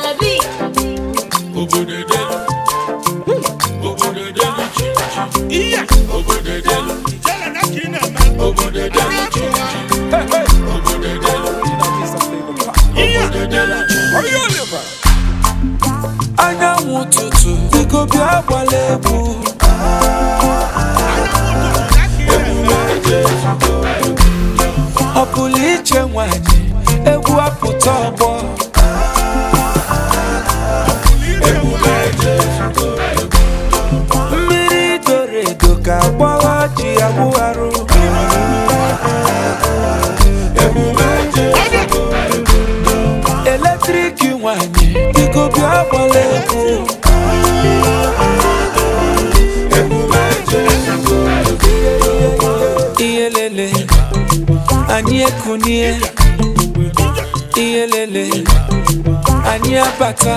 Anyanwụ ụtụtụ biko bịa gbala egwu ọ pụrụ iche nwanyị egwu apụta ọgbọ mmiri doro edo ka gbọghọ ji agbụgharụ eletrik nwanyị biko bịa gbala egwu iyelele anyị ekunie iyelele anyị abata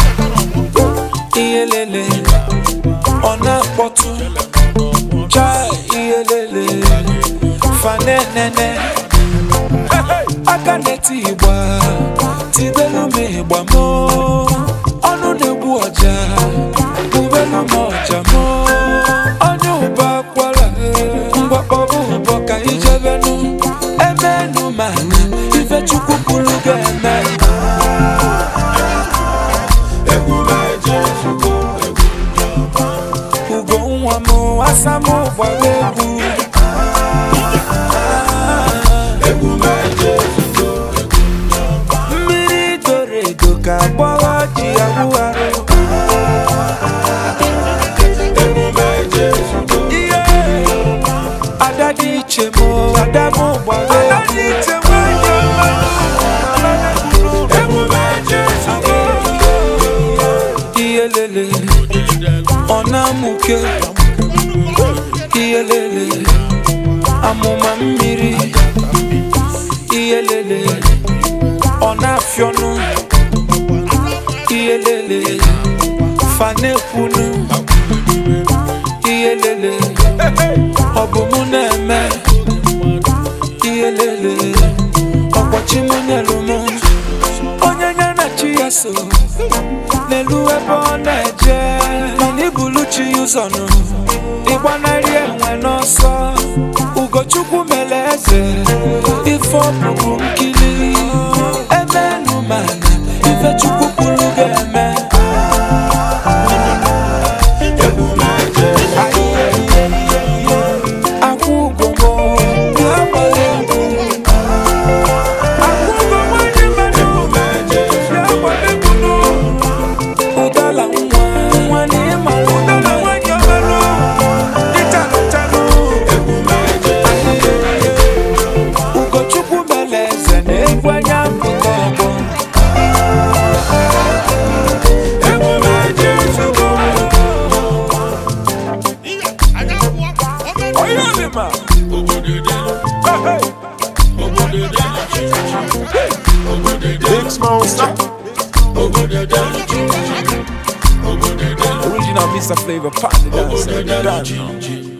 iyelele ọ na-akpọtụ cha iyelele fanenene aka na-eti ịgba tibelu m ịgba m ọnụ na-egbu ọja bubelu m ọja m onye ụba akwara mgbakpọbụ ụbọ ka ijebenu emenu mana ife chukwu kwuru ga-eme ugo nwa m asa m gbara egwu mmiri doro edo ka gbọghọ ji agbụgharụ ada dị iche m ada m gbara iyelele ọ na-amụke iyelele amụma mmiri iyelele ọ na-afịọnụ iyelele fanekwunu iyelele ọ bụ mụ na-eme iyelele ọkpọchi mụ nyelu mụ onye nye na chi ya so n'elu ebe ọ na-eje mana ibulu chi ya ụzọnụ ịgbanarị enwe n'ọsọ ugochukwu mere eze ife ọbụbụ nkili emenu mana ife chukwu kwuru ga-eme akwụ ugomo bịa gbara egwu akwụ ugomo dị mmadụ bịa gbara egwu ụdala nwa na ịmara ụdala nwanyị ọmerụ dịchanụchanụ ugochukwu mere eze na egwu anya mpụta ọgbọ Big Small Stop. Original Mr. Flavor Party Dancer.